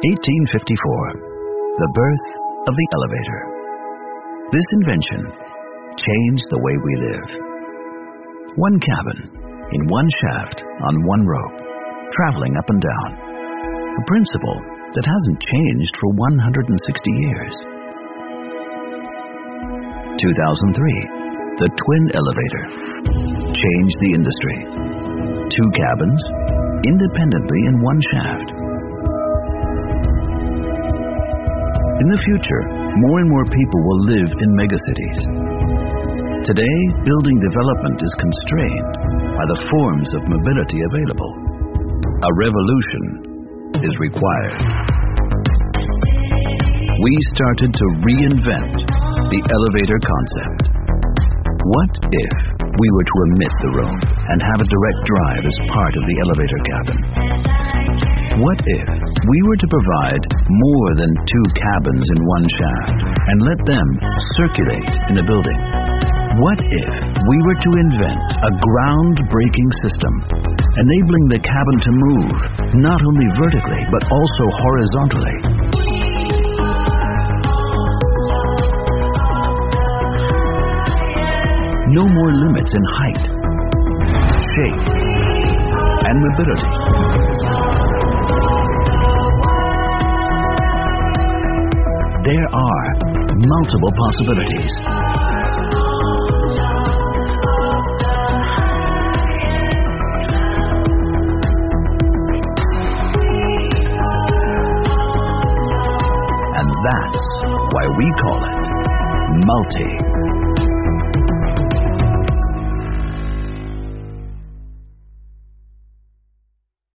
1854, the birth of the elevator. This invention changed the way we live. One cabin, in one shaft, on one rope, traveling up and down. A principle that hasn't changed for 160 years. 2003, the twin elevator changed the industry. 2 cabins, independently in one shaft. In the future, more and more people will live in megacities. Today, building development is constrained by the forms of mobility available. A revolution is required. We started to reinvent the elevator concept. What if we were to omit the rope and have a direct drive as part of the elevator cabin? What if we were to provide more than 2 cabins in one shaft and let them circulate in a building? What if we were to invent a groundbreaking system enabling the cabin to move not only vertically but also horizontally? No more limits in height, shape, and mobility. There are multiple possibilities. And that's why we call it multi.